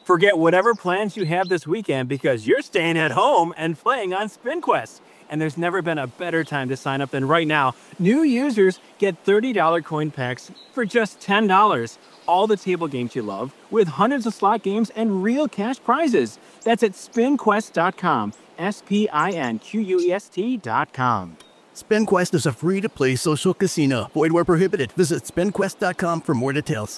Forget whatever plans you have this weekend because you're staying at home and playing on SpinQuest. And there's never been a better time to sign up than right now. New users get $30 coin packs for just $10. All the table games you love with hundreds of slot games and real cash prizes. That's at spinquest.com. SPINQUEST.com. SpinQuest is a free-to-play social casino. Void where prohibited. Visit spinquest.com for more details.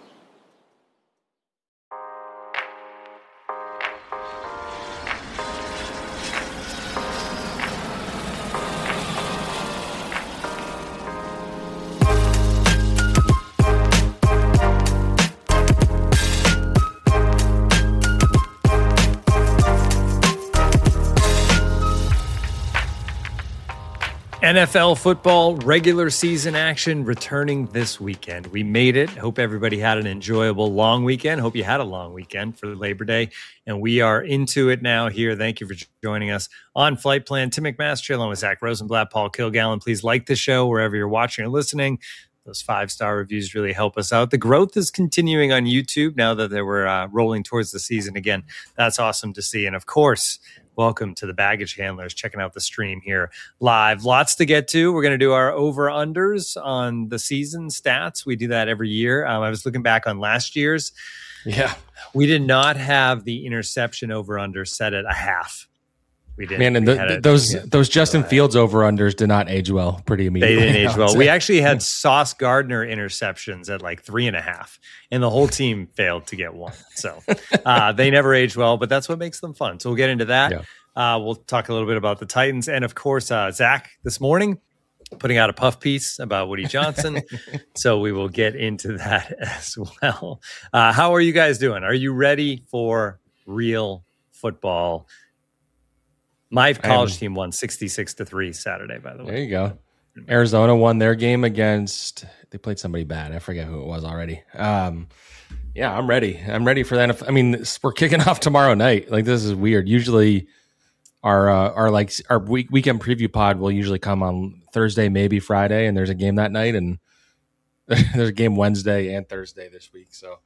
NFL football regular season action returning this weekend. We made it. Hope everybody had an enjoyable long weekend. Hope you had a long weekend for Labor Day. And we are into it now here. Thank you for joining us on Flight Plan. Tim McMaster along with Zach Rosenblatt, Paul Kilgallen. Please like the show wherever you're watching or listening. Those 5-star reviews really help us out. The growth is continuing on YouTube now that we're rolling towards the season again. That's awesome to see. And of course, welcome to the Baggage Handlers, checking out the stream here live. Lots to get to. We're going to do our over-unders on the season stats. We do that every year. I was looking back on last year's. Yeah. We did not have the interception over-under set at a half. We did. Man, and those Justin Fields over-unders did not age well pretty immediately. They didn't age well. We actually had Sauce Gardner interceptions at like 3.5, and the whole team failed to get one. So they never age well, but that's what makes them fun. So we'll get into that. Yeah. We'll talk a little bit about the Titans. And, of course, Zach this morning putting out a puff piece about Woody Johnson. So we will get into that as well. How are you guys doing? Are you ready for real football? My college team won 66-3 Saturday, by the way. There you go. Arizona won their game against, they played somebody bad. I forget who it was already. Yeah, I'm ready. I'm ready for that. I mean, we're kicking off tomorrow night. Like, this is weird. Usually our weekend preview pod will usually come on Thursday, maybe Friday, and there's a game that night, and there's a game Wednesday and Thursday this week. So,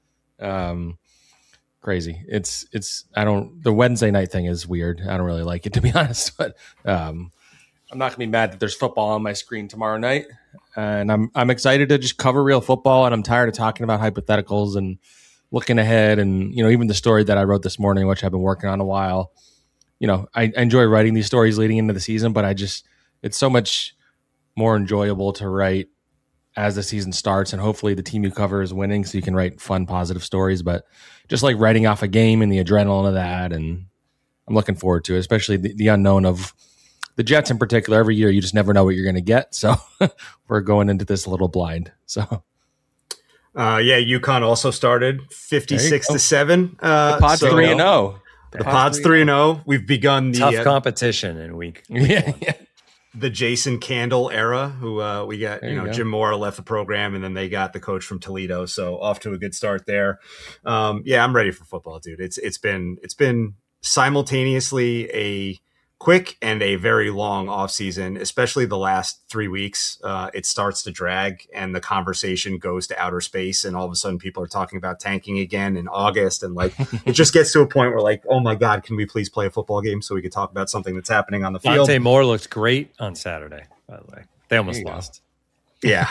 crazy. The Wednesday night thing is weird. I don't really like it, to be honest, but I'm not gonna be mad that there's football on my screen tomorrow night, and I'm excited to just cover real football, and I'm tired of talking about hypotheticals and looking ahead, and even the story that I wrote this morning, which I've been working on a while. I enjoy writing these stories leading into the season, but it's so much more enjoyable to write as the season starts, and hopefully the team you cover is winning so you can write fun, positive stories. But just like writing off a game and the adrenaline of that, and I'm looking forward to it, especially the unknown of the Jets in particular. Every year you just never know what you're going to get. So we're going into this a little blind. So UConn also started 56-7. The Pod's 3-0. The Pod's 3-0. We've begun the tough competition in week. Yeah. The Jason Candle era, who we got, Jim Mora left the program, and then they got the coach from Toledo. So off to a good start there. I'm ready for football, dude. It's been simultaneously a quick and a very long offseason, especially the last 3 weeks. It starts to drag, and the conversation goes to outer space, and all of a sudden people are talking about tanking again in August, and it just gets to a point where oh my God, can we please play a football game so we could talk about something that's happening on the field? Dante Moore looked great on Saturday, by the way. They almost lost. Yeah.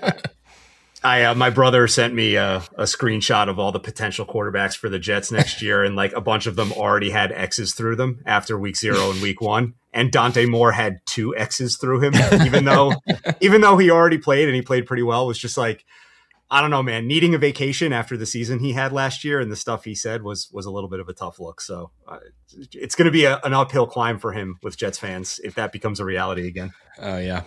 My brother sent me a screenshot of all the potential quarterbacks for the Jets next year, and a bunch of them already had X's through them after week 0 and week 1. And Dante Moore had 2 X's through him, even though he already played, and he played pretty well. Was just I don't know, man, needing a vacation after the season he had last year, and the stuff he said was a little bit of a tough look. So it's going to be an uphill climb for him with Jets fans if that becomes a reality again. Oh, yeah.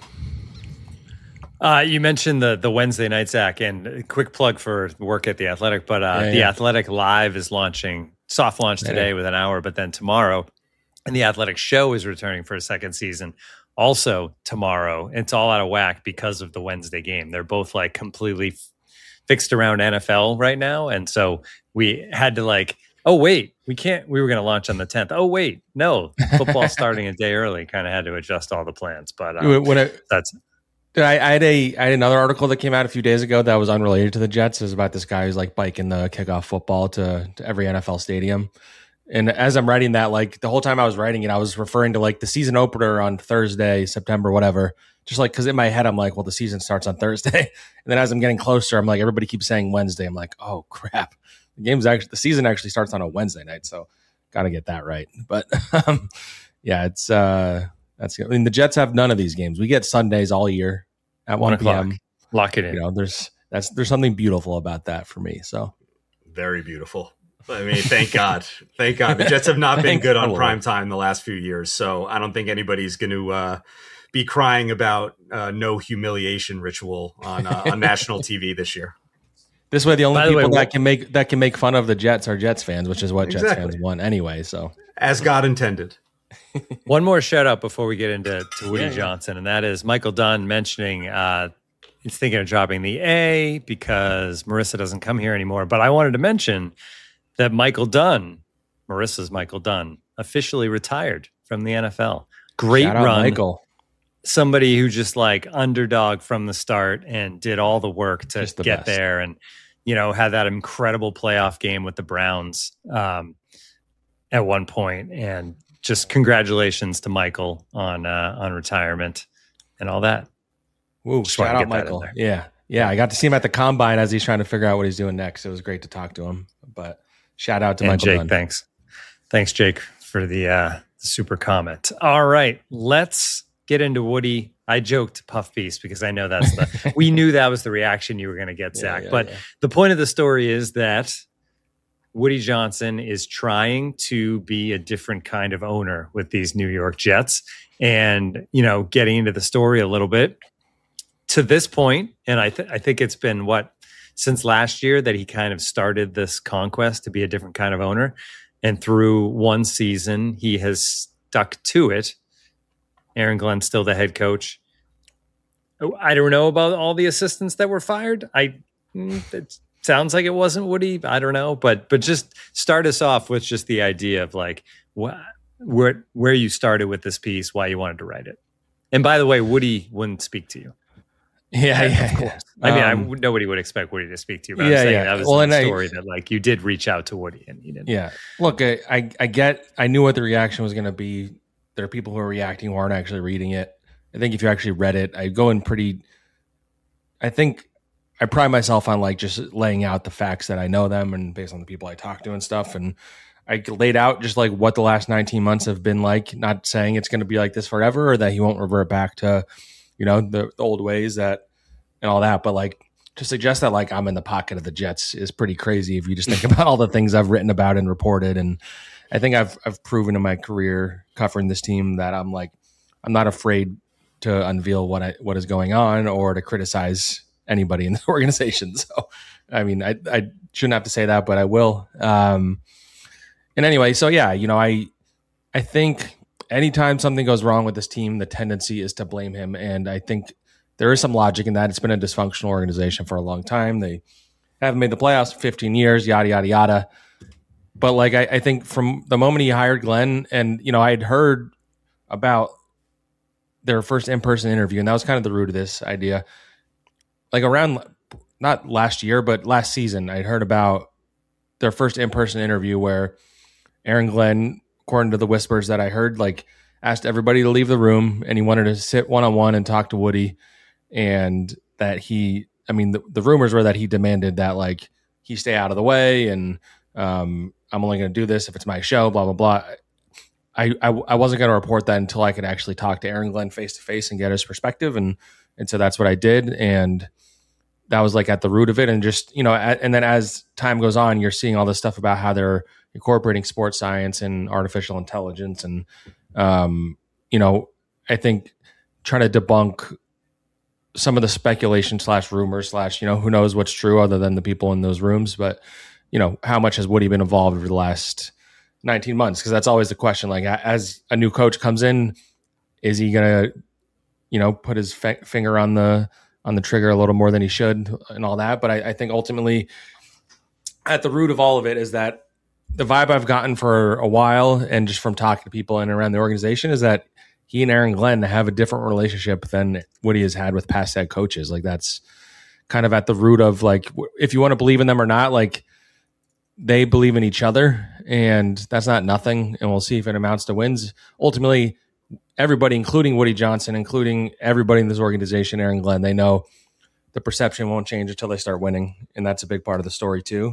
You mentioned the Wednesday night, Zach, and a quick plug for work at The Athletic, but The Athletic Live is launching, soft launch today with an hour, but then tomorrow, and The Athletic Show is returning for a second season also tomorrow. It's all out of whack because of the Wednesday game. They're both completely fixed around NFL right now, and so we had to oh, wait, we were going to launch on the 10th. Oh, wait, no, football starting a day early. Kind of had to adjust all the plans, but I had another article that came out a few days ago that was unrelated to the Jets. It was about this guy who's like biking the kickoff football to every NFL stadium. And as I'm writing that, like the whole time I was writing it, I was referring to like the season opener on Thursday, September, whatever. Just like, because in my head, I'm like, well, the season starts on Thursday. And then as I'm getting closer, I'm like, everybody keeps saying Wednesday. I'm like, oh crap, the season actually starts on a Wednesday night. So got to get that right. But yeah, it's that's. I mean, the Jets have none of these games. We get Sundays all year at 1 p.m. Lock it in. You know, there's something beautiful about that for me. So very beautiful. I mean, thank God. Thank God. The Jets have not been good on prime time the last few years. So I don't think anybody's going to be crying about no humiliation ritual on national TV this year. This way, the only people that can make fun of the Jets are Jets fans, which is what Jets fans want anyway. So as God intended. One more shout out before we get into Woody Johnson, and that is Michael Dunn mentioning he's thinking of dropping the A because Marissa doesn't come here anymore. But I wanted to mention that Marissa's Michael Dunn, officially retired from the NFL. Great Shout out run. Michael. Somebody who just like underdog from the start and did all the work to get there, and had that incredible playoff game with the Browns at one point. And just congratulations to Michael on retirement and all that. Woo, shout out Michael. Yeah. I got to see him at the combine as he's trying to figure out what he's doing next. It was great to talk to him. But shout out to Michael Jake. Dunn. Thanks, Jake, for the super comment. All right, let's get into Woody. I joked Puff Beast because I know that's we knew that was the reaction you were going to get, Zach. But the point of the story is that Woody Johnson is trying to be a different kind of owner with these New York Jets, and getting into the story a little bit to this point. And I think it's been since last year that he kind of started this conquest to be a different kind of owner. And through one season, he has stuck to it. Aaron Glenn's still the head coach. I don't know about all the assistants that were fired. It sounds like it wasn't Woody. I don't know. But just start us off with just the idea of like where you started with this piece, why you wanted to write it. And by the way, Woody wouldn't speak to you. Yeah, of course. I mean, nobody would expect Woody to speak to you. But I'm saying that was the story that like you did reach out to Woody and he didn't. Yeah. Look, I knew what the reaction was going to be. There are people who are reacting who aren't actually reading it. I think if you actually read it, I think I pride myself on like just laying out the facts that I know them and based on the people I talk to and stuff. And I laid out just like what the last 19 months have been like, not saying it's going to be like this forever or that he won't revert back to the old ways and all that. But like to suggest that like I'm in the pocket of the Jets is pretty crazy if you just think about all the things I've written about and reported. And I think I've proven in my career covering this team that I'm not afraid to unveil what is going on or to criticize anybody in the organization. So, I mean, I shouldn't have to say that, but I will. And anyway, so yeah, I think anytime something goes wrong with this team, the tendency is to blame him. And I think there is some logic in that. It's been a dysfunctional organization for a long time. They haven't made the playoffs for 15 years, yada, yada, yada. But like, I think from the moment he hired Glenn and, I had heard about their first in-person interview, and that was kind of the root of this idea. Like around, not last year, but last season, I'd heard about their first in-person interview where Aaron Glenn, according to the whispers that I heard, like asked everybody to leave the room and he wanted to sit one-on-one and talk to Woody. And that the rumors were that he demanded that like he stay out of the way and I'm only going to do this if it's my show, blah, blah, blah. I wasn't going to report that until I could actually talk to Aaron Glenn face to face and get his perspective. And so that's what I did. And that was like at the root of it. And just, and then as time goes on, you're seeing all this stuff about how they're incorporating sports science and artificial intelligence. And, I think trying to debunk some of the speculation / rumors / who knows what's true other than the people in those rooms. But, how much has Woody been involved over the last 19 months? Because that's always the question. Like, as a new coach comes in, is he going to, put his finger on the trigger a little more than he should and all that? But I think ultimately at the root of all of it is that the vibe I've gotten for a while and just from talking to people and around the organization is that he and Aaron Glenn have a different relationship than Woody has had with past head coaches. Like that's kind of at the root of like, if you want to believe in them or not, like they believe in each other, and that's not nothing. And we'll see if it amounts to wins. Ultimately, everybody, including Woody Johnson, including everybody in this organization, Aaron Glenn, they know the perception won't change until they start winning. And that's a big part of the story too.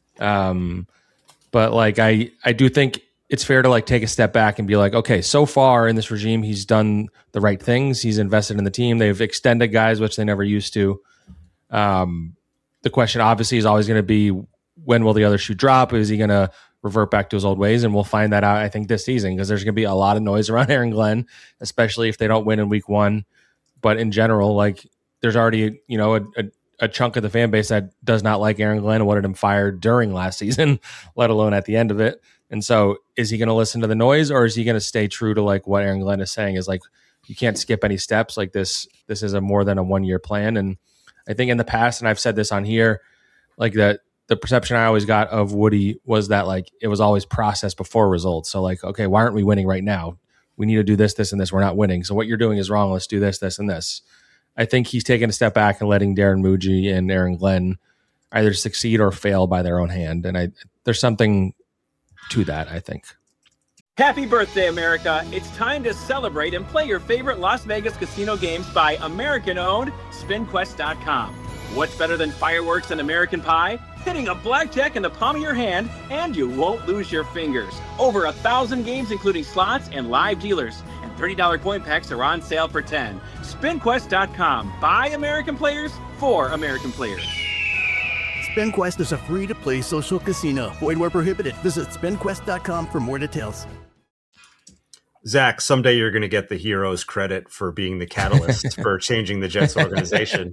But like, I do think it's fair to like take a step back and be like, okay, so far in this regime, he's done the right things. He's invested in the team. They've extended guys, which they never used to. The question obviously is always going to be, when will the other shoe drop? Is he going to revert back to his old ways? And we'll find that out, I think, this season, because there's going to be a lot of noise around Aaron Glenn, especially if they don't win in week 1. But in general, like there's already, a chunk of the fan base that does not like Aaron Glenn and wanted him fired during last season, let alone at the end of it. And so is he going to listen to the noise, or is he going to stay true to like what Aaron Glenn is saying is like, you can't skip any steps. Like this is a more than a 1-year plan. And I think in the past, and I've said this on here, like that the perception I always got of Woody was that like it was always process before results. So like, okay, why aren't we winning right now? We need to do this, this, and this. We're not winning. So what you're doing is wrong. Let's do this, this, and this. I think he's taking a step back and letting Darren Muji and Aaron Glenn either succeed or fail by their own hand. And there's something to that, I think. Happy birthday, America. It's time to celebrate and play your favorite Las Vegas casino games by American-owned SpinQuest.com. What's better than fireworks and American Pie? Hitting a blackjack in the palm of your hand, and you won't lose your fingers. Over 1,000 games, including slots and live dealers. And $30 coin packs are on sale for $10. SpinQuest.com. By American players, for American players. SpinQuest is a free-to-play social casino. Void where prohibited. Visit SpinQuest.com for more details. Zach, someday you're going to get the hero's credit for being the catalyst for changing the Jets organization.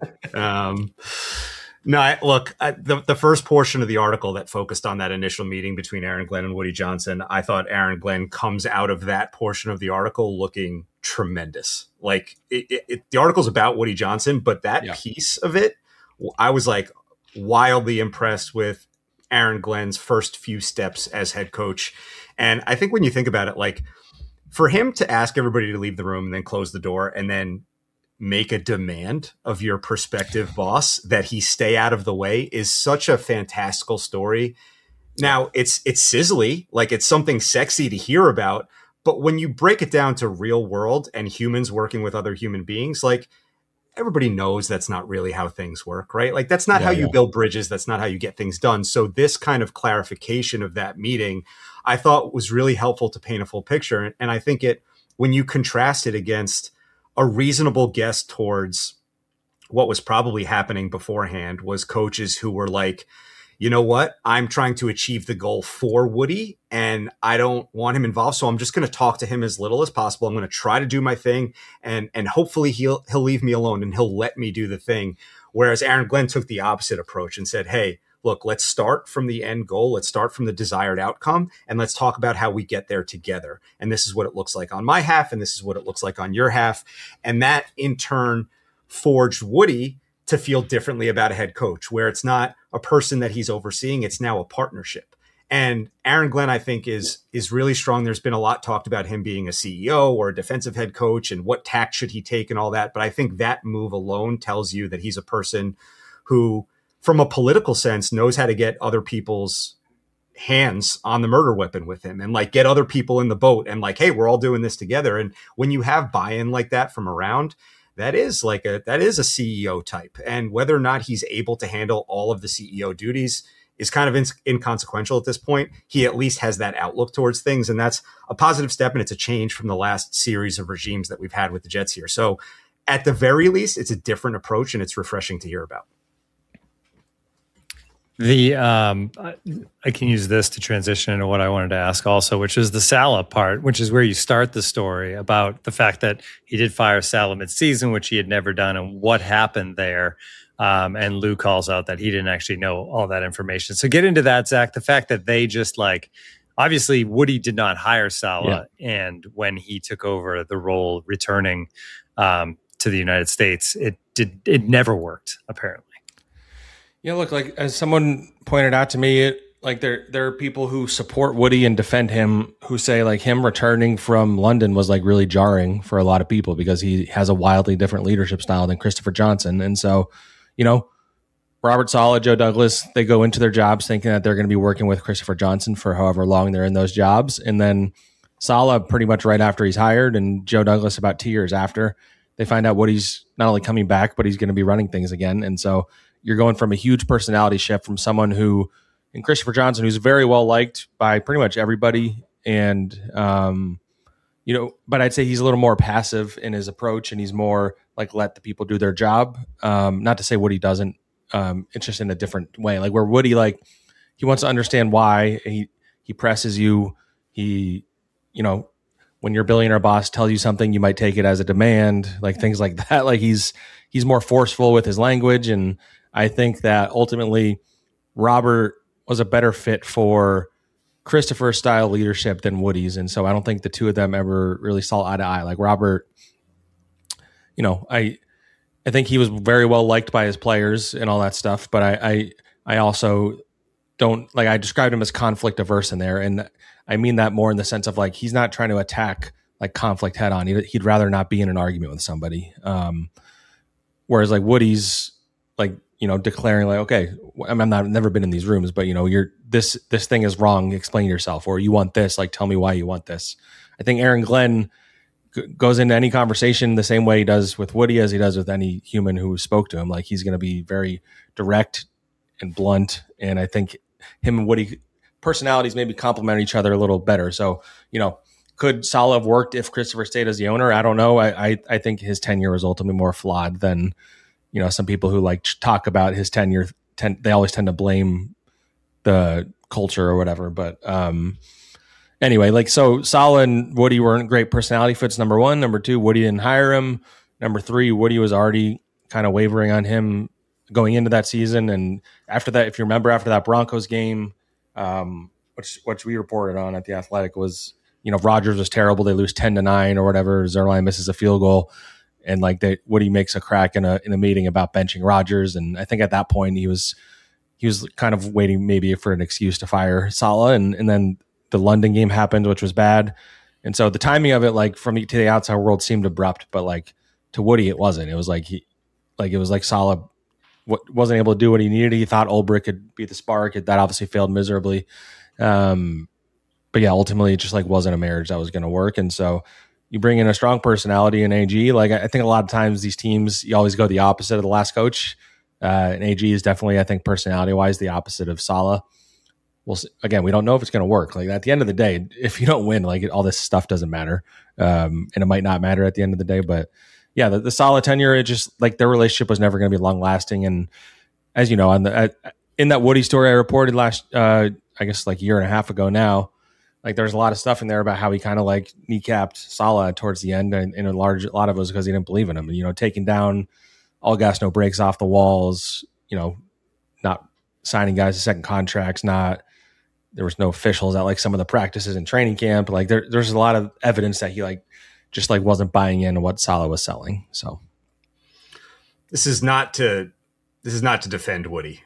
The first portion of the article that focused on that initial meeting between Aaron Glenn and Woody Johnson, I thought Aaron Glenn comes out of that portion of the article looking tremendous. Like the article's about Woody Johnson, but that piece of it, I was like wildly impressed with Aaron Glenn's first few steps as head coach. And I think when you think about it, like, for him to ask everybody to leave the room and then close the door and then make a demand of your prospective boss that he stay out of the way is such a fantastical story. Now it's sizzly, like it's something sexy to hear about, but when you break it down to real world and humans working with other human beings, like everybody knows that's not really how things work, right? Like that's not how you build bridges. That's not how you get things done. So this kind of clarification of that meeting, I thought was really helpful to paint a full picture. And I think when you contrast it against a reasonable guess towards what was probably happening beforehand, was coaches who were like, you know what, I'm trying to achieve the goal for Woody and I don't want him involved. So I'm just going to talk to him as little as possible. I'm going to try to do my thing and hopefully he'll leave me alone and he'll let me do the thing. Whereas Aaron Glenn took the opposite approach and said, hey, look, let's start from the end goal. Let's start from the desired outcome. And let's talk about how we get there together. And this is what it looks like on my half. And this is what it looks like on your half. And that in turn forged Woody to feel differently about a head coach, where it's not a person that he's overseeing. It's now a partnership. And Aaron Glenn, I think, is really strong. There's been a lot talked about him being a CEO or a defensive head coach and what tack should he take and all that. But I think that move alone tells you that he's a person who, from a political sense, knows how to get other people's hands on the murder weapon with him and like get other people in the boat and like, hey, we're all doing this together. And when you have buy-in like that from around, that is a CEO type. And whether or not he's able to handle all of the CEO duties is kind of inconsequential at this point. He at least has that outlook towards things. And that's a positive step. And it's a change from the last series of regimes that we've had with the Jets here. So at the very least, it's a different approach and it's refreshing to hear about. I can use this to transition into what I wanted to ask also, which is the Saleh part, which is where you start the story about the fact that he did fire Saleh mid-season, which he had never done, and what happened there. And Lou calls out that he didn't actually know all that information. So get into that, Zach, the fact that they just like, obviously Woody did not hire Saleh. Yeah. And when he took over the role returning to the United States, it never worked, apparently. Yeah, look, like as someone pointed out to me, like there are people who support Woody and defend him who say like him returning from London was like really jarring for a lot of people because he has a wildly different leadership style than Christopher Johnson. And so, Robert Saleh, Joe Douglas, they go into their jobs thinking that they're going to be working with Christopher Johnson for however long they're in those jobs. And then Saleh pretty much right after he's hired, and Joe Douglas about 2 years after, they find out Woody's not only coming back, but he's going to be running things again. And so you're going from a huge personality shift from someone who, and Christopher Johnson, who's very well liked by pretty much everybody. And, but I'd say he's a little more passive in his approach, and he's more like, let the people do their job. Not to say Woody doesn't. It's just in a different way. Like where Woody, like he wants to understand why he presses you. He, when your billionaire boss tells you something, you might take it as a demand, like things like that. Like he's more forceful with his language. And I think that ultimately Robert was a better fit for Christopher style leadership than Woody's. And so I don't think the two of them ever really saw eye to eye. Like Robert, I think he was very well liked by his players and all that stuff, but I also don't like, I described him as conflict averse in there. And I mean that more in the sense of like, he's not trying to attack like conflict head on. He'd rather not be in an argument with somebody. Whereas like Woody's like, declaring like, okay, I've never been in these rooms, but you're this thing is wrong. Explain yourself, or you want this, like, tell me why you want this. I think Aaron Glenn goes into any conversation the same way he does with Woody as he does with any human who spoke to him. Like he's going to be very direct and blunt. And I think him and Woody personalities maybe complement each other a little better. So, could Saleh have worked if Christopher stayed as the owner? I don't know. I think his tenure was ultimately more flawed than, some people who like talk about his tenure. They always tend to blame the culture or whatever. But, anyway, like, so Saleh and Woody weren't great personality fits, number one. Number two, Woody didn't hire him. Number three, Woody was already kind of wavering on him going into that season. And after that, if you remember, after that Broncos game, which we reported on at The Athletic was, Rodgers was terrible. They lose 10-9 or whatever. Zerline misses a field goal. And like Woody makes a crack in a meeting about benching Rodgers. And I think at that point he was kind of waiting maybe for an excuse to fire Saleh. And then the London game happened, which was bad. And so the timing of it, like from to the outside world seemed abrupt, but like to Woody, it wasn't. It was like it was like Saleh wasn't able to do what he needed. He thought Ulbrich could be the spark. That obviously failed miserably. But yeah, ultimately it just like wasn't a marriage that was going to work. And so you bring in a strong personality in AG. Like I think a lot of times these teams, you always go the opposite of the last coach. And AG is definitely, I think, personality wise, the opposite of Saleh. Well, again, we don't know if it's going to work. Like at the end of the day, if you don't win, like all this stuff doesn't matter. And it might not matter at the end of the day, but yeah, the Saleh tenure, it just like their relationship was never going to be long lasting. And as you know, in that Woody story I reported last, I guess like a year and a half ago now, like there's a lot of stuff in there about how he kind of like kneecapped Saleh towards the end, and a lot of it was because he didn't believe in him. Taking down all gas, no breaks off the walls, not signing guys to second contracts, there was no officials at like some of the practices and training camp. Like there's a lot of evidence that he like just like wasn't buying into what Saleh was selling. So this is not to defend Woody.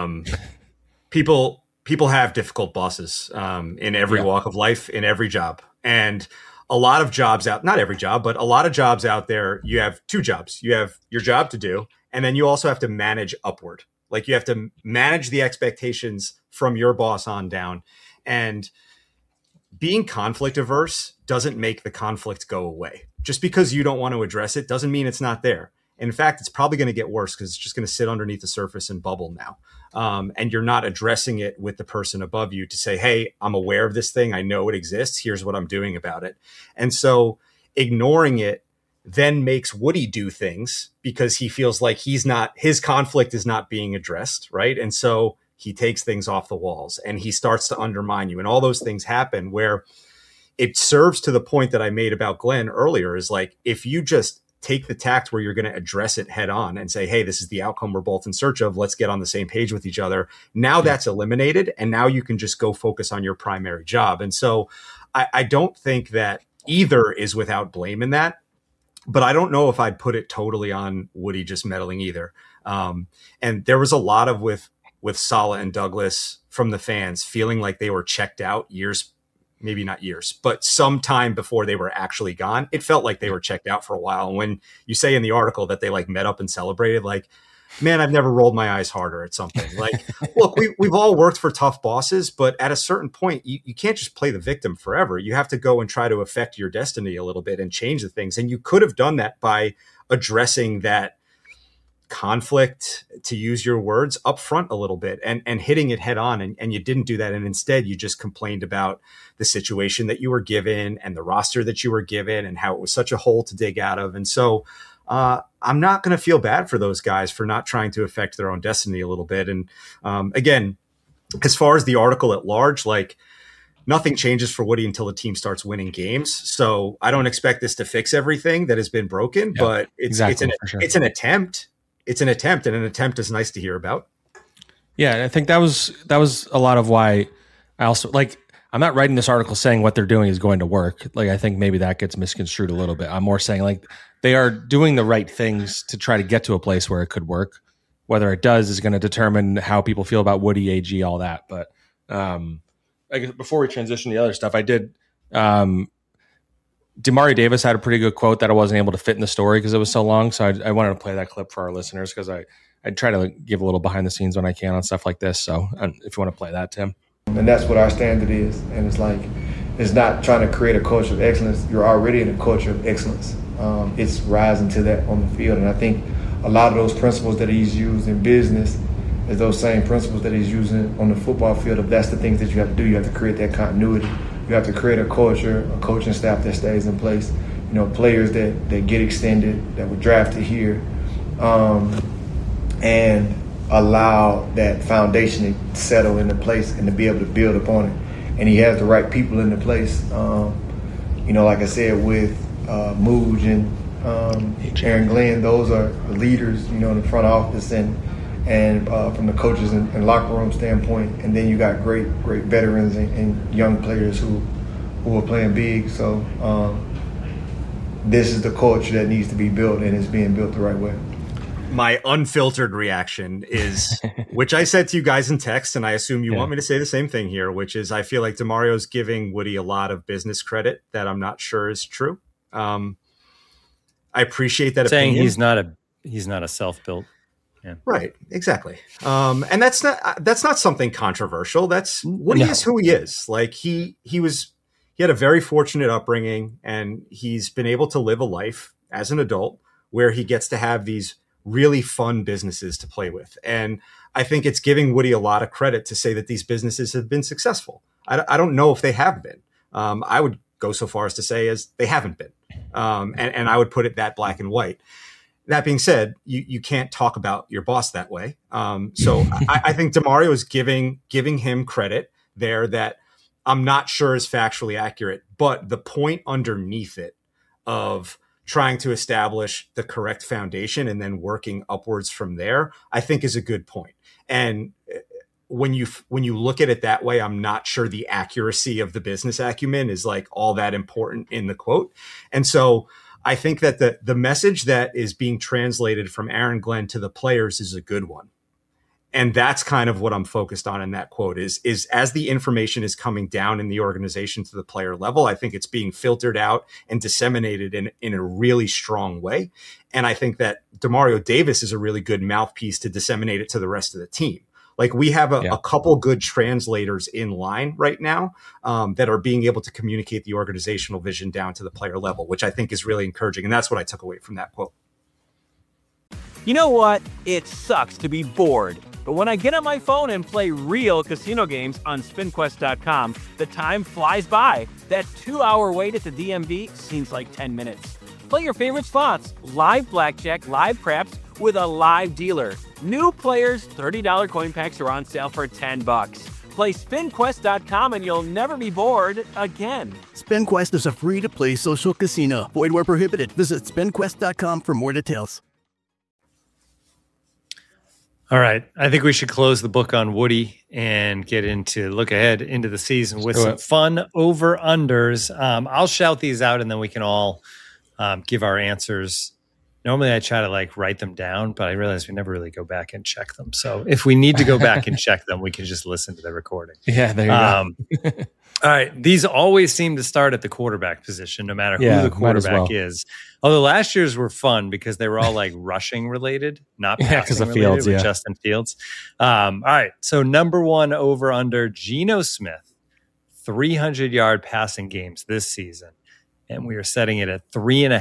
People have difficult bosses in every walk of life, in every job. And a lot of jobs not every job, but a lot of jobs out there, you have two jobs. You have your job to do, and then you also have to manage upward. Like you have to manage the expectations from your boss on down. And being conflict averse doesn't make the conflict go away. Just because you don't want to address it doesn't mean it's not there. In fact, it's probably going to get worse because it's just going to sit underneath the surface and bubble now. And you're not addressing it with the person above you to say, hey, I'm aware of this thing. I know it exists. Here's what I'm doing about it. And so ignoring it then makes Woody do things because he feels like his conflict is not being addressed. Right. And so he takes things off the walls and he starts to undermine you. And all those things happen where it serves to the point that I made about Glenn earlier is like, if you just take the tact where you're going to address it head on and say, hey, this is the outcome we're both in search of. Let's get on the same page with each other. Now that's eliminated. And now you can just go focus on your primary job. And so I don't think that either is without blame in that, but I don't know if I'd put it totally on Woody just meddling either. And there was a lot of with with Saleh and Douglas from the fans feeling like they were checked out maybe not years, but sometime before they were actually gone. It felt like they were checked out for a while. And when you say in the article that they like met up and celebrated, like, man, I've never rolled my eyes harder at something. Like, look, we've all worked for tough bosses, but at a certain point, you can't just play the victim forever. You have to go and try to affect your destiny a little bit and change the things. And you could have done that by addressing that conflict, to use your words, up front a little bit and hitting it head on. And you didn't do that. And instead, you just complained about the situation that you were given and the roster that you were given and how it was such a hole to dig out of. And so I'm not going to feel bad for those guys for not trying to affect their own destiny a little bit. And again, as far as the article at large, like, nothing changes for Woody until the team starts winning games. So I don't expect this to fix everything that has been broken, but it's an attempt. It's an attempt, and an attempt is nice to hear about. Yeah, I think that was a lot of why I also, like, I'm not writing this article saying what they're doing is going to work. Like, I think maybe that gets misconstrued a little bit. I'm more saying, like, they are doing the right things to try to get to a place where it could work. Whether it does is going to determine how people feel about Woody, AG, all that. But I guess before we transition to the other stuff, I did. Demario Davis had a pretty good quote that I wasn't able to fit in the story because it was so long. So I wanted to play that clip for our listeners because I try to give a little behind the scenes when I can on stuff like this. So if you want to play that, Tim. And that's what our standard is. And it's like, it's not trying to create a culture of excellence. You're already in a culture of excellence. It's rising to that on the field. And I think a lot of those principles that he's used in business is those same principles that he's using on the football field. If that's the things that you have to do, you have to create that continuity. You have to create a culture, a coaching staff that stays in place. You know, players that get extended, that were drafted here, and allow that foundation to settle into place and to be able to build upon it. And he has the right people into place. You know, like I said, with Mooj and Aaron Glenn, those are the leaders, you know, in the front office and from the coaches and locker room standpoint. And then you got great veterans and young players who are playing big. So this is the culture that needs to be built, and it's being built the right way. My unfiltered reaction is, which I said to you guys in text, and I assume you want me to say the same thing here, which is I feel like Demario's giving Woody a lot of business credit that I'm not sure is true. I appreciate that saying opinion. he's not a self-built. Yeah. Right, exactly. And that's not something controversial. That's Woody is who he is. Like he had a very fortunate upbringing, and he's been able to live a life as an adult where he gets to have these really fun businesses to play with. And I think it's giving Woody a lot of credit to say that these businesses have been successful. I don't know if they have been. I would go so far as to say as they haven't been. And I would put it that black and white. That being said, you can't talk about your boss that way. So I think Demario is giving him credit there that I'm not sure is factually accurate, but the point underneath it of trying to establish the correct foundation and then working upwards from there, I think is a good point. And when you look at it that way, I'm not sure the accuracy of the business acumen is like all that important in the quote. And so I think that the message that is being translated from Aaron Glenn to the players is a good one. And that's kind of what I'm focused on in that quote is as the information is coming down in the organization to the player level, I think it's being filtered out and disseminated in a really strong way. And I think that Demario Davis is a really good mouthpiece to disseminate it to the rest of the team. Like we have a couple good translators in line right now that are being able to communicate the organizational vision down to the player level, which I think is really encouraging. And that's what I took away from that quote. You know what? It sucks to be bored. But when I get on my phone and play real casino games on SpinQuest.com, the time flies by. That 2-hour wait at the DMV seems like 10 minutes. Play your favorite spots, live blackjack, live craps, with a live dealer. New players, $30 coin packs are on sale for $10. Play SpinQuest.com and you'll never be bored again. SpinQuest is a free-to-play social casino. Void where prohibited. Visit SpinQuest.com for more details. All right. I think we should close the book on Woody and look ahead into the season with some fun over-unders. I'll shout these out and then we can all give our answers Normally I try to like write them down, but I realize we never really go back and check them. So if we need to go back and check them, we can just listen to the recording. Yeah, there you go. All right. These always seem to start at the quarterback position, no matter who the quarterback is. Although last year's were fun because they were all like rushing related, not passing related Fields, with Justin Fields. All right. So number one over under Geno Smith, 300-yard passing games this season. And we are setting it at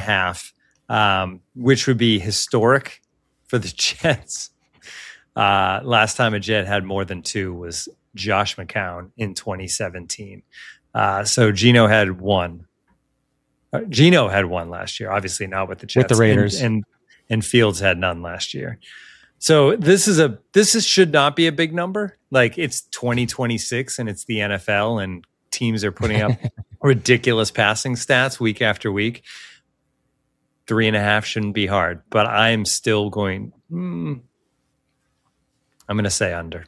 3.5, which would be historic for the Jets. Last time a Jet had more than 2 was Josh McCown in 2017. So Geno had 1. Geno had 1 last year, obviously not with the Jets. With the Raiders. And Fields had none last year. So this should not be a big number. Like, it's 2026 and it's the NFL and teams are putting up ridiculous passing stats week after week. 3.5 shouldn't be hard, but I'm still going, I'm going to say under.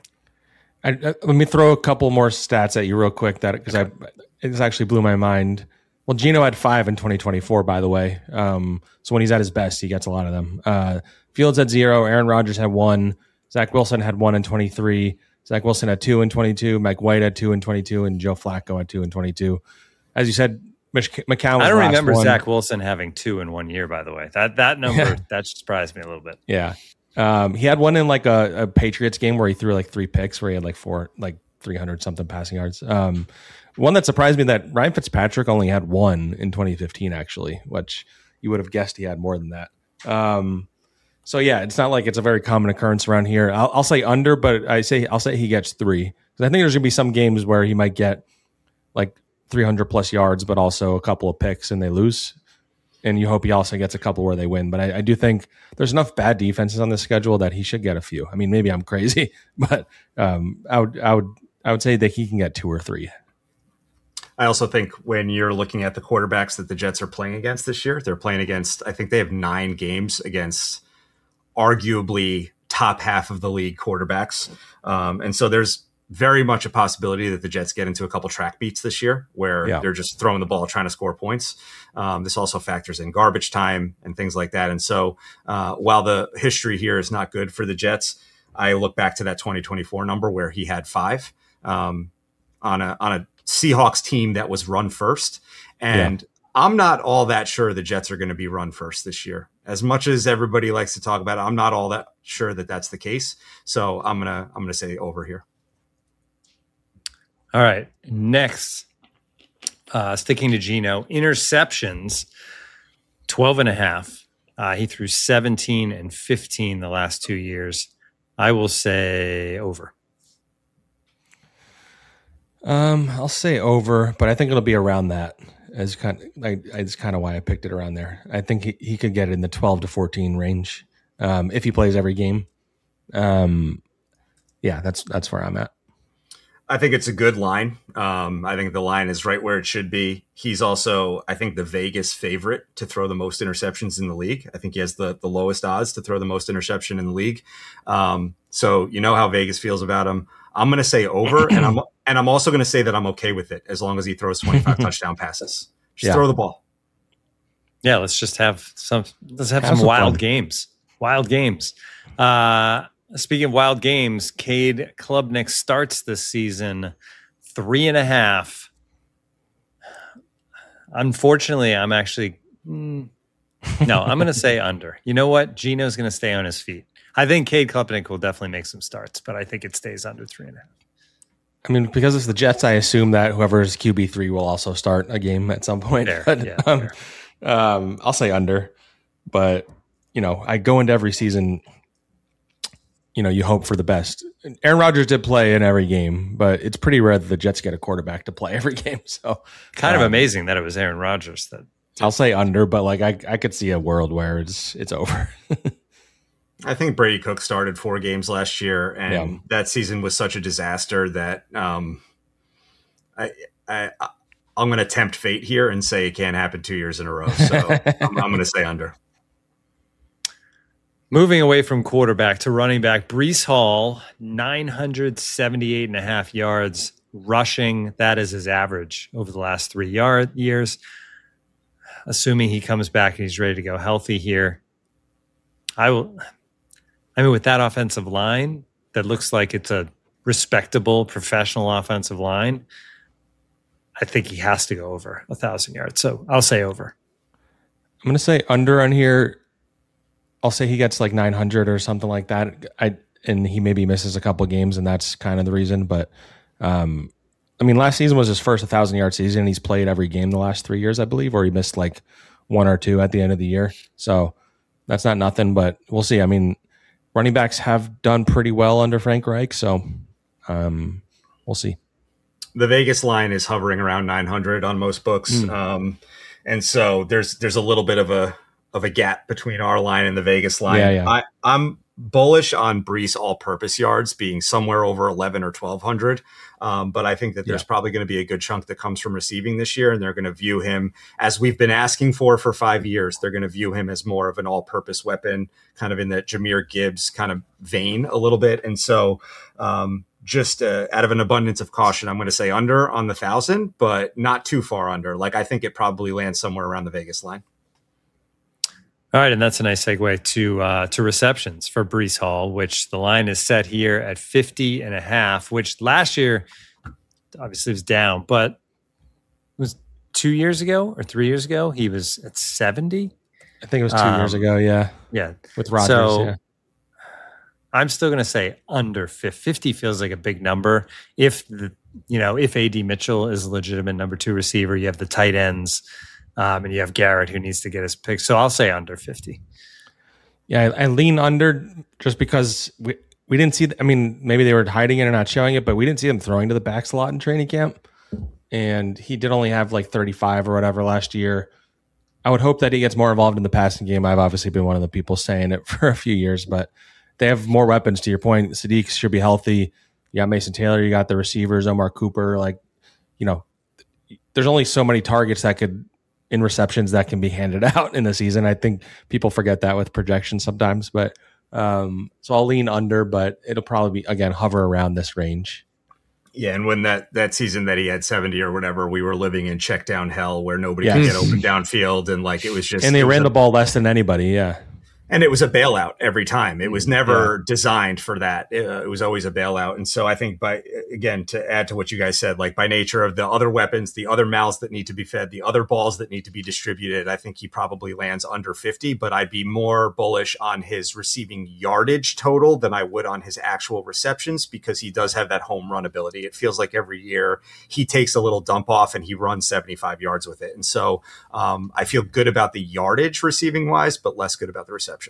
Let me throw a couple more stats at you real quick because it actually blew my mind. Well, Geno had 5 in 2024, by the way. So when he's at his best, he gets a lot of them. Fields had 0. Aaron Rodgers had 1. Zach Wilson had 1 in 23. Zach Wilson had 2 in 22. Mike White had 2 in 22. And Joe Flacco had 2 in 22. As you said, McCown was I don't remember one. Zach Wilson having 2 in 1 year, by the way. That number, that surprised me a little bit. Yeah. He had one in like a Patriots game where he threw like 3 picks where he had like 300 something passing yards. One that surprised me that Ryan Fitzpatrick only had 1 in 2015, actually, which you would have guessed he had more than that. So yeah, it's not like it's a very common occurrence around here. I'll say under, but I'll say he gets 3 because I think there's gonna be some games where he might get like 300 plus yards, but also a couple of picks and they lose. And you hope he also gets a couple where they win. But I do think there's enough bad defenses on the schedule that he should get a few. I mean, maybe I'm crazy, but I would say that he can get 2 or 3. I also think when you're looking at the quarterbacks that the Jets are playing against this year, they're playing against, I think they have 9 games against arguably top half of the league quarterbacks. And so there's very much a possibility that the Jets get into a couple track beats this year where they're just throwing the ball, trying to score points. This also factors in garbage time and things like that. And so while the history here is not good for the Jets, I look back to that 2024 number where he had 5 on a Seahawks team that was run first. And I'm not all that sure the Jets are going to be run first this year. As much as everybody likes to talk about it, I'm not all that sure that that's the case. So I'm going to say over here. All right. Next, sticking to Geno, interceptions, 12.5. He threw 17 and 15 the last 2 years. I will say over. I'll say over, but I think it'll be around that. It's kind of why I picked it around there. I think he could get it in the 12 to 14 range if he plays every game. That's where I'm at. I think it's a good line. I think the line is right where it should be. He's also, I think, the Vegas favorite to throw the most interceptions in the league. I think he has the lowest odds to throw the most interception in the league. So you know how Vegas feels about him. I'm going to say over, and I'm also going to say that I'm okay with it as long as he throws 25 touchdown passes. Just throw the ball. Yeah, let's have some wild games. Wild games. Speaking of wild games, Cade Klubnik starts this season 3.5. Unfortunately, I'm actually I'm going to say under. You know what? Geno's going to stay on his feet. I think Cade Klubnik will definitely make some starts, but I think it stays under 3.5. I mean, because it's the Jets, I assume that whoever's QB3 will also start a game at some point. I'll say under, but I go into every season. You hope for the best. Aaron Rodgers did play in every game, but it's pretty rare that the Jets get a quarterback to play every game. So kind of amazing that it was Aaron Rodgers that. I'll say under, but I could see a world where it's over. I think Brady Cook started 4 games last year, and that season was such a disaster that I'm going to tempt fate here and say it can't happen 2 years in a row. So I'm going to say under. Moving away from quarterback to running back, Breece Hall, 978.5 yards rushing. That is his average over the last 3 years. Assuming he comes back and he's ready to go healthy here. With that offensive line that looks like it's a respectable professional offensive line, I think he has to go over 1,000 yards. So I'll say over. I'm going to say under on here. I'll say he gets like 900 or something like that. And he maybe misses a couple of games, and that's kind of the reason. But last season was his first 1,000-yard season, and he's played every game the last 3 years, I believe, or he missed like 1 or 2 at the end of the year. So that's not nothing, but we'll see. Running backs have done pretty well under Frank Reich, so we'll see. The Vegas line is hovering around 900 on most books, and so there's a little bit of a gap between our line and the Vegas line. Yeah. I'm bullish on Breece all-purpose yards being somewhere over 11 or 1,200, but I think that there's probably going to be a good chunk that comes from receiving this year, and they're going to view him, as we've been asking for 5 years, they're going to view him as more of an all-purpose weapon, kind of in that Jahmyr Gibbs kind of vein a little bit. And so just out of an abundance of caution, I'm going to say under on the 1,000, but not too far under. Like, I think it probably lands somewhere around the Vegas line. All right, and that's a nice segue to receptions for Breece Hall, which the line is set here at 50.5, which last year obviously was down, but it was 2 years ago or 3 years ago, he was at 70. I think it was 2 years ago, yeah. Yeah. With Rodgers, so, I'm still going to say under 50. 50 feels like a big number. If AD Mitchell is a legitimate number 2 receiver, you have the tight ends, and you have Garrett who needs to get his pick. So I'll say under 50. Yeah, I lean under just because we didn't see. Maybe they were hiding it or not showing it, but we didn't see them throwing to the backs a lot in training camp. And he did only have like 35 or whatever last year. I would hope that he gets more involved in the passing game. I've obviously been one of the people saying it for a few years, but they have more weapons. To your point, Sadiq should be healthy. You got Mason Taylor. You got the receivers, Omar Cooper. There's only so many targets in receptions that can be handed out in the season. I think people forget that with projections sometimes, but so I'll lean under, but it'll probably be, again, hover around this range. Yeah, and when that season that he had 70 or whatever, we were living in check down hell where nobody could get open downfield, and like it was just. And they ran the ball less than anybody, yeah. And it was a bailout every time. It was never designed for that. It was always a bailout. And so I think to add to what you guys said, like by nature of the other weapons, the other mouths that need to be fed, the other balls that need to be distributed, I think he probably lands under 50, but I'd be more bullish on his receiving yardage total than I would on his actual receptions, because he does have that home run ability. It feels like every year he takes a little dump off and he runs 75 yards with it. And so I feel good about the yardage receiving wise, but less good about the reception.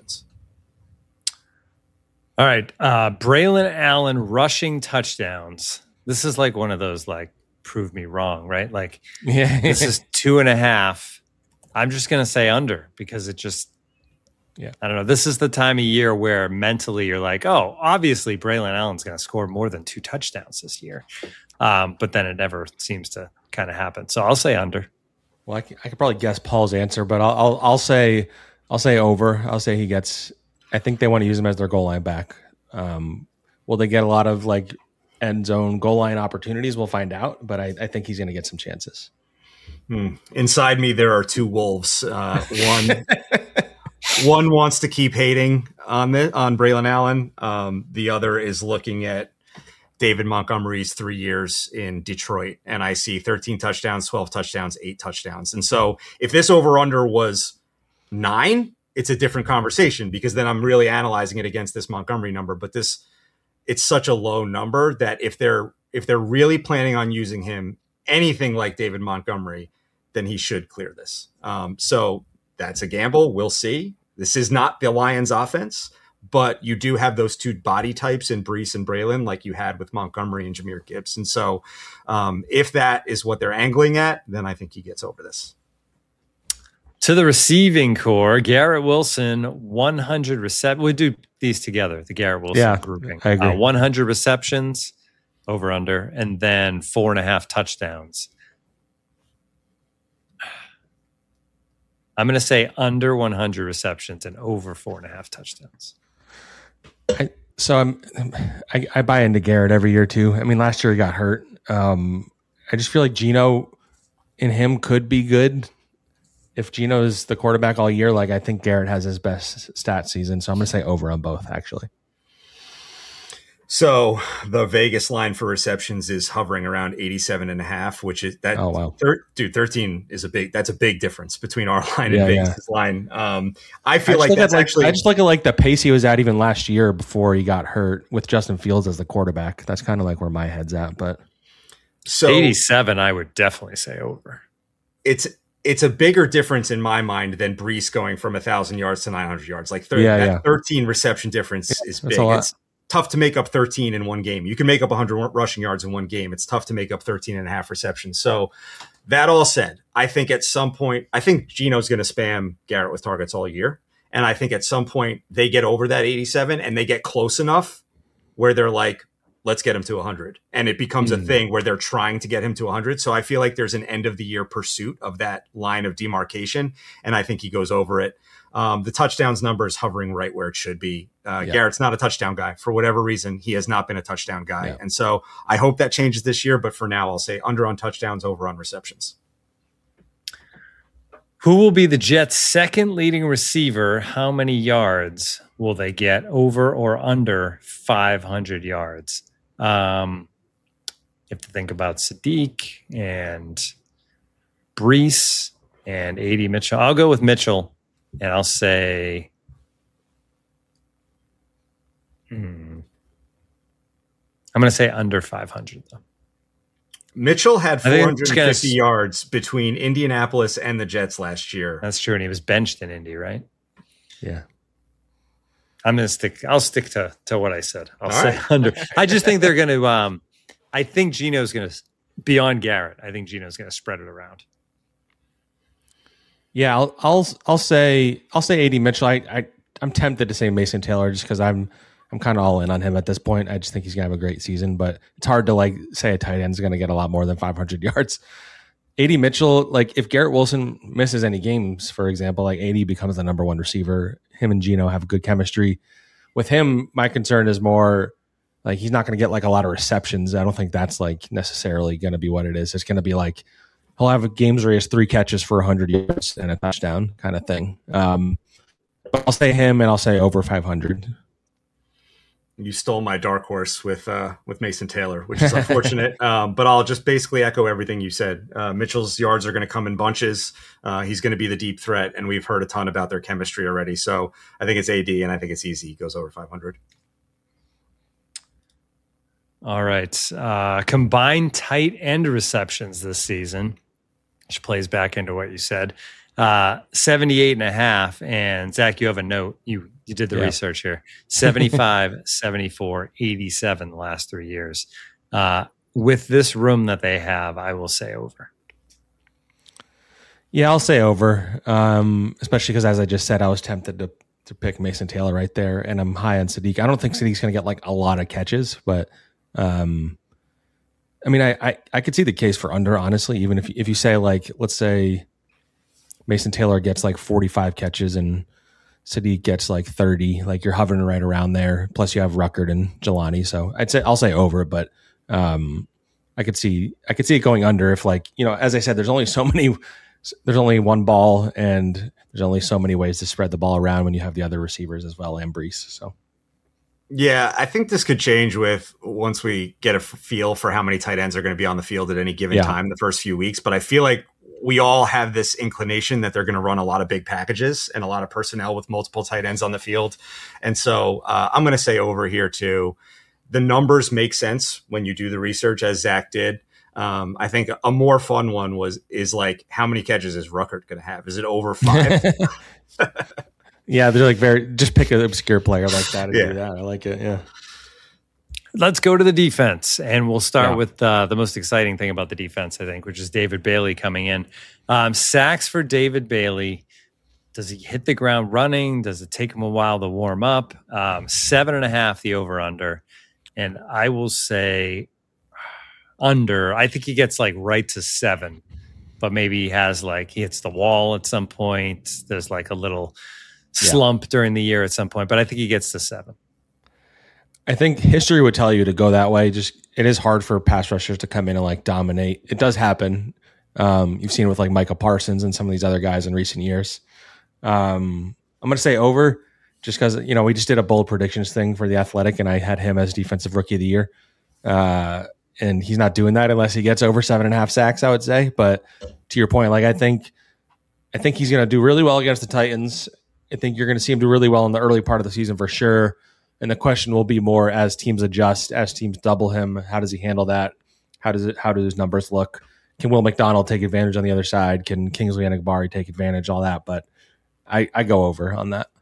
All right. Braylon Allen rushing touchdowns. This is like one of those, like, prove me wrong, right? Like, this is 2.5. I'm just going to say under, because it just, I don't know. This is the time of year where mentally you're like, oh, obviously Braylon Allen's going to score more than 2 touchdowns this year. But then it never seems to kind of happen. So I'll say under. Well, I could probably guess Paul's answer, but I'll say over. I'll say he gets. I think they want to use him as their goal line back. Will they get a lot of like end zone goal line opportunities? We'll find out, but I think he's going to get some chances. Inside me, there are 2 wolves. One wants to keep hating on Braylon Allen. The other is looking at David Montgomery's 3 years in Detroit, and I see 13 touchdowns, 12 touchdowns, 8 touchdowns. And so if this over-under was 9, it's a different conversation, because then I'm really analyzing it against this Montgomery number. But it's such a low number that if they're really planning on using him anything like David Montgomery, then he should clear this. So that's a gamble. We'll see. This is not the Lions offense, but you do have those 2 body types in Breece and Braylon, like you had with Montgomery and Jahmyr Gibbs. And so if that is what they're angling at, then I think he gets over this. To the receiving core, Garrett Wilson, 100 receptions. We do these together, the Garrett Wilson grouping. I agree. 100 receptions, over under, and then 4.5 touchdowns. I'm going to say under 100 receptions and over 4.5 touchdowns. I buy into Garrett every year too. I mean, last year he got hurt. I just feel like Geno and him could be good. if Geno's the quarterback all year, like I think Garrett has his best stat season. So I'm going to say over on both, actually. So the Vegas line for receptions is hovering around 87.5, which is that. Oh, wow. 13 is that's a big difference between our line and Vegas' line. I feel like that's actually. I just look at like the pace he was at even last year before he got hurt with Justin Fields as the quarterback. That's kind of like where my head's at. But so 87, I would definitely say over. It's a bigger difference in my mind than Brees going from 1,000 yards to 900 yards. Like 13 reception difference is big. It's tough to make up 13 in one game. You can make up 100 rushing yards in one game. It's tough to make up 13 and a half receptions. So that all said, I think at some point, I think Geno's going to spam Garrett with targets all year. And I think at some point they get over that 87 and they get close enough where they're like, let's get him to 100. And it becomes a thing where they're trying to get him to 100. So I feel like there's an end of the year pursuit of that line of demarcation. And I think he goes over it. The touchdowns number is hovering right where it should be. Garrett's not a touchdown guy. For whatever reason, he has not been a touchdown guy. Yeah. And so I hope that changes this year. But for now, I'll say under on touchdowns, over on receptions. Who will be the Jets' second leading receiver? How many yards will they get, over or under 500 yards? You have to think about Sadiq and Brees and A.D. Mitchell. I'll go with Mitchell, and I'll say I'm going to say under 500, though. Mitchell had 450 yards between Indianapolis and the Jets last year. That's true, and he was benched in Indy, right? Yeah. I'll stick to what I said. I'll say under. I just think they're going to I think Geno's going to, beyond Garrett, I think Geno's going to spread it around. Yeah, I'll say A.D. Mitchell. I'm tempted to say Mason Taylor just because I'm kind of all in on him at this point. I just think he's going to have a great season, but it's hard to like say a tight end is going to get a lot more than 500 yards. A.D. Mitchell, like if Garrett Wilson misses any games, for example, like A.D. becomes the number one receiver. Him and Geno have good chemistry. With him, my concern is more like he's not going to get like a lot of receptions. I don't think that's like necessarily going to be what it is. It's going to be like he'll have games where he has 3 catches for 100 yards and a touchdown kind of thing. But I'll say him and I'll say over 500. You stole my dark horse with Mason Taylor, which is unfortunate. But I'll just basically echo everything you said. Mitchell's yards are going to come in bunches. He's going to be the deep threat, and we've heard a ton about their chemistry already. So I think it's AD, and I think it's easy. He goes over 500. All right. Combined tight end receptions this season, which plays back into what you said. 78.5. And Zach, you have a note. You did the research here. 75, 74, 87 the last 3 years. With this room that they have, I will say over. Yeah, I'll say over. Especially because, as I just said, I was tempted to pick Mason Taylor right there, and I'm high on Sadiq. I don't think Sadiq's going to get like a lot of catches, but I mean, I could see the case for under, honestly. Even if you say like, let's say Mason Taylor gets like 45 catches and Sadiq gets like 30, like you're hovering right around there. Plus you have Ruckert and Jelani. So I'll say over, but I could see it going under if, like, you know, as I said, there's only one ball and there's only so many ways to spread the ball around when you have the other receivers as well and Brees. So yeah, I think this could change once we get a feel for how many tight ends are going to be on the field at any given time the first few weeks. But I feel like we all have this inclination that they're going to run a lot of big packages and a lot of personnel with multiple tight ends on the field. And so I'm going to say over here too. The numbers make sense when you do the research, as Zach did. I think a more fun one is like, how many catches is Ruckert going to have? Is it over 5? Yeah, they're like just pick an obscure player like that and do that. I like it. Yeah. Let's go to the defense, and we'll start with the most exciting thing about the defense, I think, which is David Bailey coming in. Sacks for David Bailey. Does he hit the ground running? Does it take him a while to warm up? 7.5, the over-under. And I will say under. I think he gets like right to 7, but maybe he hits the wall at some point. There's like a little slump during the year at some point, but I think he gets to 7. I think history would tell you to go that way. Just, it is hard for pass rushers to come in and like dominate. It does happen. You've seen it with like Michael Parsons and some of these other guys in recent years. I'm going to say over just because, we just did a bold predictions thing for The Athletic and I had him as defensive rookie of the year. And he's not doing that unless he gets over 7.5 sacks, I would say. But to your point, like I think he's going to do really well against the Titans. I think you're going to see him do really well in the early part of the season for sure. And the question will be more as teams adjust, as teams double him. How does he handle that? How do his numbers look? Can Will McDonald take advantage on the other side? Can Kingsley Enagbari take advantage? All that, but I go over on that.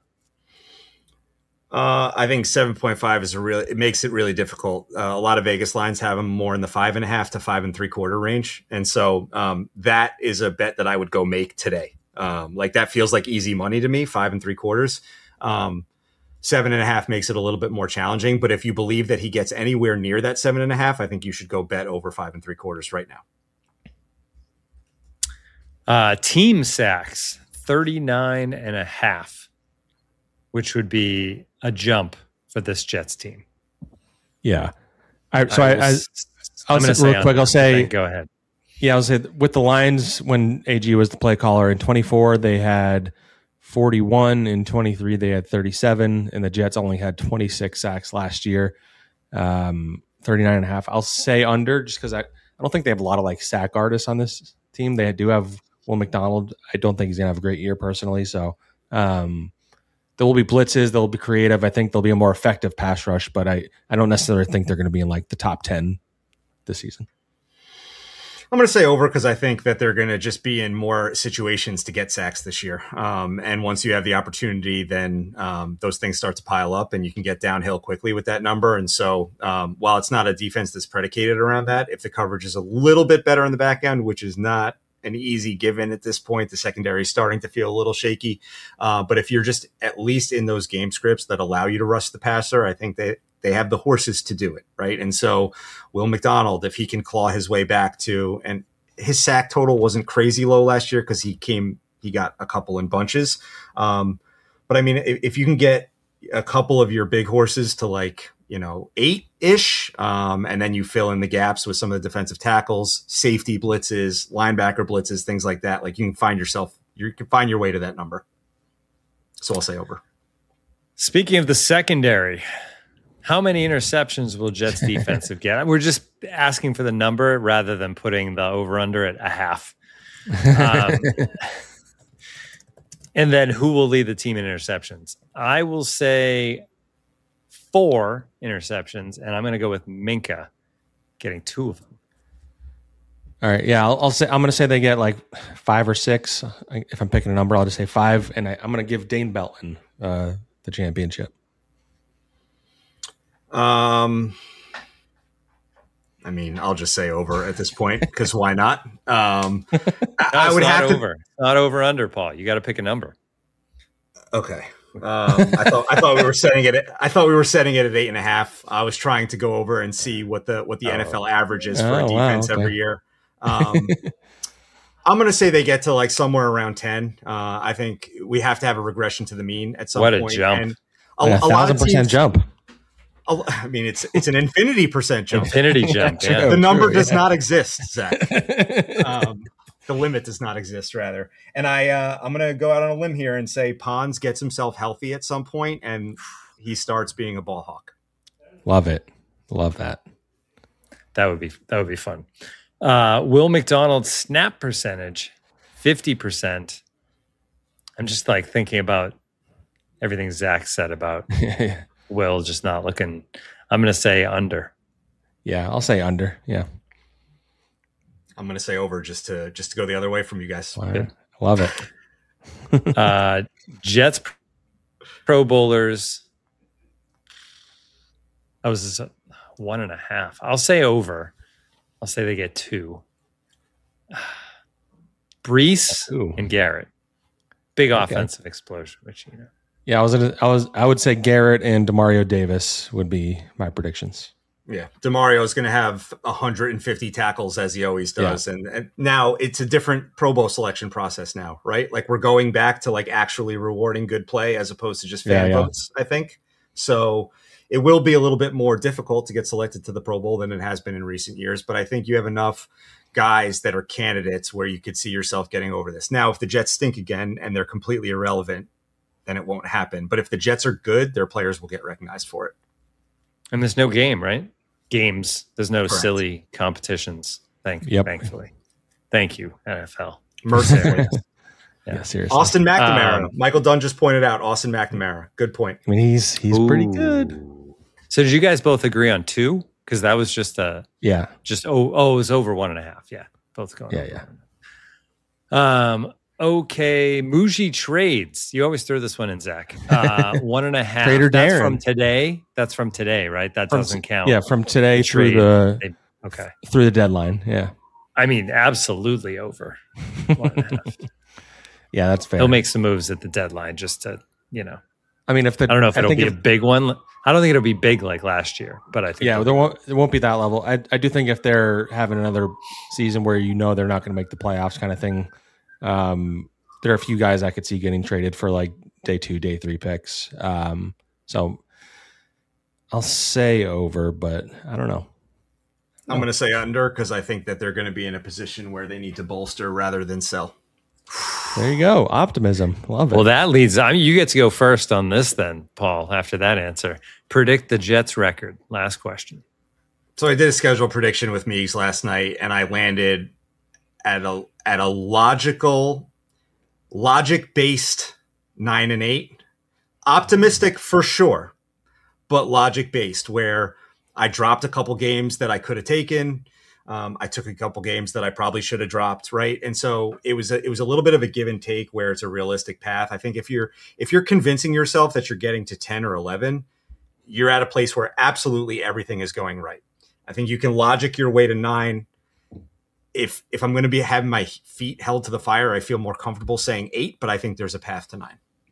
I think 7.5 it makes it really difficult. A lot of Vegas lines have them more in the 5.5 to 5.75 range. And so that is a bet that I would go make today. Like that feels like easy money to me, 5.75. 7.5 makes it a little bit more challenging. But if you believe that he gets anywhere near that 7.5, I think you should go bet over 5.75 right now. Team sacks, 39.5, which would be a jump for this Jets team. Yeah. I'll say real quick. I'll say, go ahead. Yeah, I'll say with the Lions, when AG was the play caller in 24, they had 41. In 23, they had 37, and the Jets only had 26 sacks last year. 39.5. I'll say under just because I don't think they have a lot of like sack artists on this team. They do have Will McDonald. I don't think he's gonna have a great year personally. So there will be blitzes. They'll be creative. I think they'll be a more effective pass rush, but I don't necessarily think they're going to be in like the top 10 this season. I'm going to say over because I think that they're going to just be in more situations to get sacks this year. And once you have the opportunity, then those things start to pile up and you can get downhill quickly with that number. And so while it's not a defense that's predicated around that, if the coverage is a little bit better in the back end, which is not an easy given at this point, the secondary is starting to feel a little shaky. But if you're just at least in those game scripts that allow you to rush the passer, I think they have the horses to do it, right? And so Will McDonald, if he can claw his way back to, and his sack total wasn't crazy low last year because he got a couple in bunches. But I mean, if you can get a couple of your big horses to 8-ish, and then you fill in the gaps with some of the defensive tackles, safety blitzes, linebacker blitzes, things like that, like you can find your way to that number. So I'll say over. Speaking of the secondary, how many interceptions will Jets defensive get? We're just asking for the number rather than putting the over-under at 0.5. And then who will lead the team in interceptions? I will say 4 interceptions, and I'm going to go with Minkah getting 2 of them. All right, yeah, I'm going to say they get like 5 or 6. If I'm picking a number, I'll just say 5, and I'm going to give Dane Belton the championship. I mean, I'll just say over at this point because why not? I would have over. Not over under, Paul. You got to pick a number. Okay. I thought we were setting it. I thought we were setting it at 8.5. I was trying to go over and see what the NFL average is for a defense every year. I'm going to say they get to like somewhere around 10. I think we have to have a regression to the mean at some point. What a jump! And a 1,000% jump. I mean, it's an infinity percent jump. Infinity jump. Yeah. The number does not exist, Zach. The limit does not exist, rather. And I'm going to go out on a limb here and say Pons gets himself healthy at some point, and he starts being a ball hawk. Love it. Love that. That would be fun. Will McDonald's snap percentage, 50%. I'm just like thinking about everything Zach said about Will just not looking. I'm going to say under. Yeah, I'll say under. Yeah. I'm going to say over just to go the other way from you guys. Right. Love it. Jets Pro Bowlers. I was 1.5. I'll say over. I'll say they get 2. Brees and Garrett. Big offensive explosion, which Yeah, I would say Garrett and Demario Davis would be my predictions. Yeah, Demario is going to have 150 tackles as he always does, and now it's a different Pro Bowl selection process now, right? Like we're going back to like actually rewarding good play as opposed to just fan votes. I think so. It will be a little bit more difficult to get selected to the Pro Bowl than it has been in recent years, but I think you have enough guys that are candidates where you could see yourself getting over this. Now, if the Jets stink again and they're completely irrelevant, then it won't happen. But if the Jets are good, their players will get recognized for it. And there's no game, right? Games. There's no Correct. Silly competitions. Thankfully. Thank you, NFL. Mercifully. Yeah, seriously. Austin McNamara. Michael Dunn just pointed out Austin McNamara. Good point. I mean, he's pretty good. So did you guys both agree on 2? Because that was just it was over 1.5. Yeah, both going. Yeah. Okay, Muji trades. You always throw this one in, Zach. 1.5. Trader That's Darren. from today. That's from today, right? That doesn't count. Yeah, from today through through the deadline. Yeah. I mean, absolutely over 1.5. Yeah, that's fair. He'll make some moves at the deadline just to, I mean, I don't know if it'll be a big one. I don't think it'll be big like last year, but I think there won't be that level. I do think if they're having another season where they're not going to make the playoffs kind of thing, there are a few guys I could see getting traded for like day 2, day 3 picks. So I'll say over, but I don't know. I'm going to say under because I think that they're going to be in a position where they need to bolster rather than sell. There you go. Optimism. Love it. Well, that leads. You get to go first on this then, Paul, after that answer. Predict the Jets record. Last question. So I did a schedule prediction with Meeks last night, and I landed at a logic-based 9-8. Optimistic for sure, but logic-based, where I dropped a couple games that I could have taken. I took a couple games that I probably should have dropped, right? And so it was a little bit of a give and take where it's a realistic path. I think if you're convincing yourself that you're getting to 10 or 11, you're at a place where absolutely everything is going right. I think you can logic your way to 9. If I'm going to be having my feet held to the fire, I feel more comfortable saying 8, but I think there's a path to 9.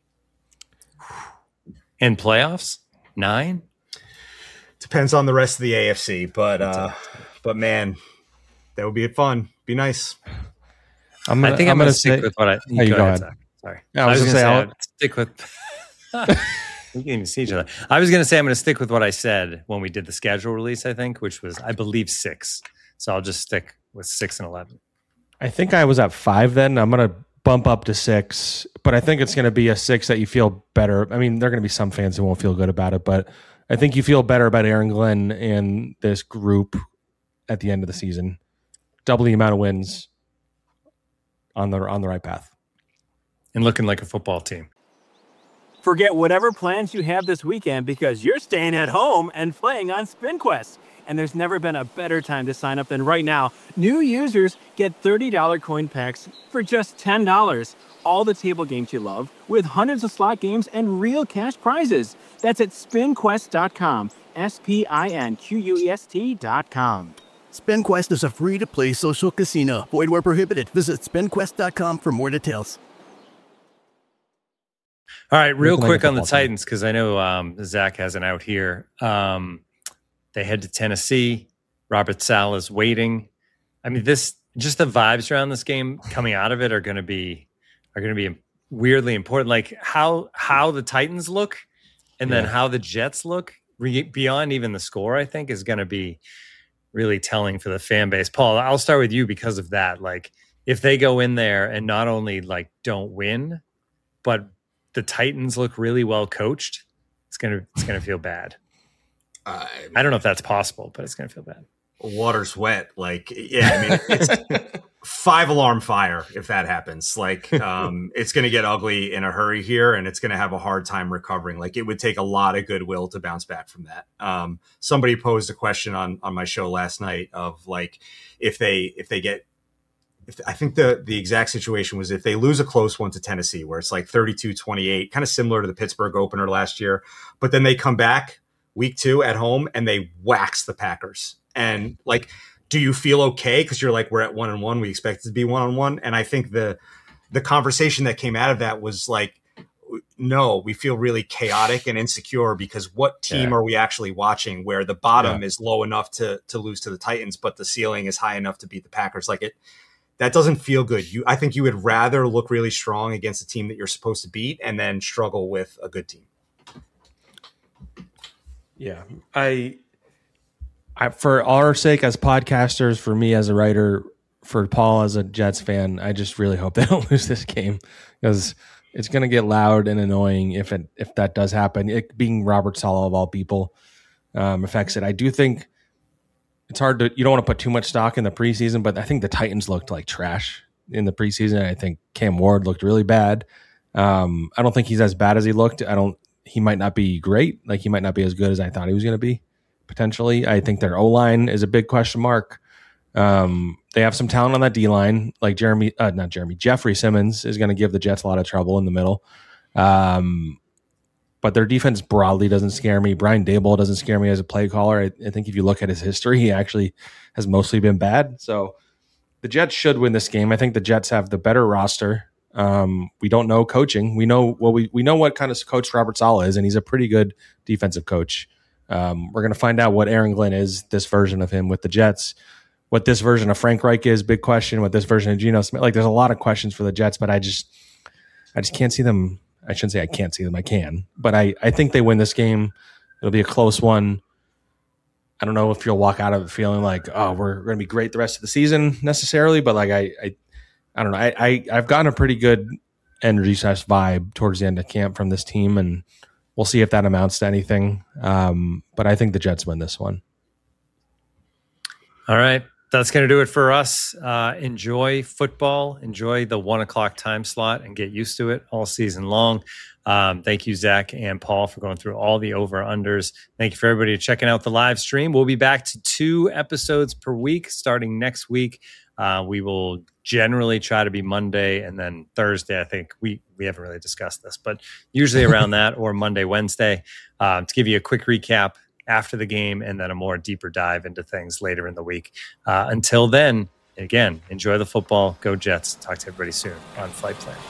And playoffs? 9? Depends on the rest of the AFC, but man, that would be fun. Be nice. I'm going to stick with what I. Go ahead. Zach. Sorry, I was going to say I'd stick with. We can even see each other. I was going to say I'm going to stick with what I said when we did the schedule release. I think, which was I believe 6. So I'll just stick with 6 and 11. I think I was at 5 then. I'm going to bump up to 6, but I think it's going to be a 6 that you feel better. I mean, there are going to be some fans who won't feel good about it, but I think you feel better about Aaron Glenn and this group at the end of the season. Double the amount of wins on the right path. And looking like a football team. Forget whatever plans you have this weekend because you're staying at home and playing on SpinQuest. And there's never been a better time to sign up than right now. New users get $30 coin packs for just $10. All the table games you love with hundreds of slot games and real cash prizes. That's at spinquest.com. SPINQUEST.com. SpinQuest is a free-to-play social casino. Void where prohibited. Visit spinquest.com for more details. All right, real quick on the Titans, because I know Zach has an out here. They head to Tennessee. Robert Saleh is waiting. I mean, just the vibes around this game coming out of it are going to be weirdly important. Like how the Titans look, and then how the Jets look beyond even the score. I think is going to be really telling for the fan base. Paul, I'll start with you because of that. Like, if they go in there and not only like don't win, but the Titans look really well coached, it's gonna feel bad. I don't know if that's possible, but it's gonna feel bad. Water's wet. Like, yeah, I mean, it's 5-alarm fire if that happens. Like, it's going to get ugly in a hurry here, and it's going to have a hard time recovering. Like, it would take a lot of goodwill to bounce back from that. Somebody posed a question on my show last night of like, I think the exact situation was if they lose a close one to Tennessee, where it's like 32-28, kind of similar to the Pittsburgh opener last year, but then they come back week 2 at home and they wax the Packers. And like, do you feel okay? Because you're like, we're at 1-1. We expect it to be 1-1. And I think the conversation that came out of that was like, no, we feel really chaotic and insecure because what team are we actually watching where the bottom is low enough to lose to the Titans, but the ceiling is high enough to beat the Packers? Like that doesn't feel good. I think you would rather look really strong against a team that you're supposed to beat and then struggle with a good team. Yeah, I for our sake as podcasters, for me as a writer, for Paul as a Jets fan, I just really hope they don't lose this game, because it's going to get loud and annoying if that does happen. It being Robert Saleh of all people affects it. I do think it's hard to, you don't want to put too much stock in the preseason, but I think the Titans looked like trash in the preseason. I think Cam Ward looked really bad. I don't think he's as bad as he looked. He might not be great. Like, he might not be as good as I thought he was going to be, potentially. I think their O-line is a big question mark. They have some talent on that D-line, like Jeffrey Simmons is going to give the Jets a lot of trouble in the middle. But their defense broadly doesn't scare me. Brian Daboll doesn't scare me as a play caller. I think if you look at his history, he actually has mostly been bad. So the Jets should win this game. I think the Jets have the better roster. We don't know coaching. We know what kind of coach Robert Saleh is, and he's a pretty good defensive coach. We're going to find out what Aaron Glenn is, this version of him with the Jets. What this version of Frank Reich is, big question. What this version of Geno Smith, like, there's a lot of questions for the Jets, but I just can't see them. I shouldn't say I can't see them. I can, but I think they win this game. It'll be a close one. I don't know if you'll walk out of it feeling like, oh, we're going to be great the rest of the season necessarily, but like I don't know. I've gotten a pretty good energy vibe towards the end of camp from this team, and we'll see if that amounts to anything. But I think the Jets win this one. All right. That's going to do it for us. Enjoy football. Enjoy the 1:00 time slot and get used to it all season long. Thank you, Zach and Paul, for going through all the over-unders. Thank you for everybody checking out the live stream. We'll be back to 2 episodes per week starting next week. We will generally try to be Monday and then Thursday. I think we haven't really discussed this, but usually around that, or Monday, Wednesday, to give you a quick recap after the game, and then a more deeper dive into things later in the week. Until then, again, enjoy the football. Go Jets. Talk to everybody soon on Flight Plan.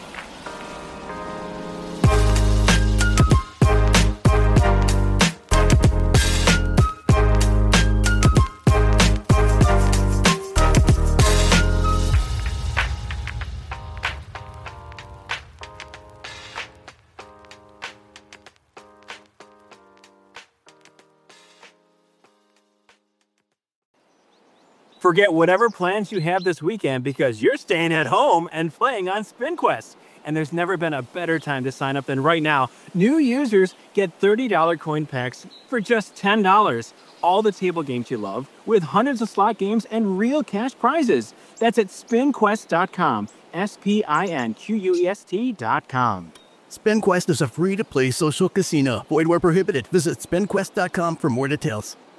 Forget whatever plans you have this weekend, because you're staying at home and playing on SpinQuest. And there's never been a better time to sign up than right now. New users get $30 coin packs for just $10. All the table games you love, with hundreds of slot games and real cash prizes. That's at SpinQuest.com. SpinQuest.com. SpinQuest is a free-to-play social casino. Void where prohibited. Visit SpinQuest.com for more details.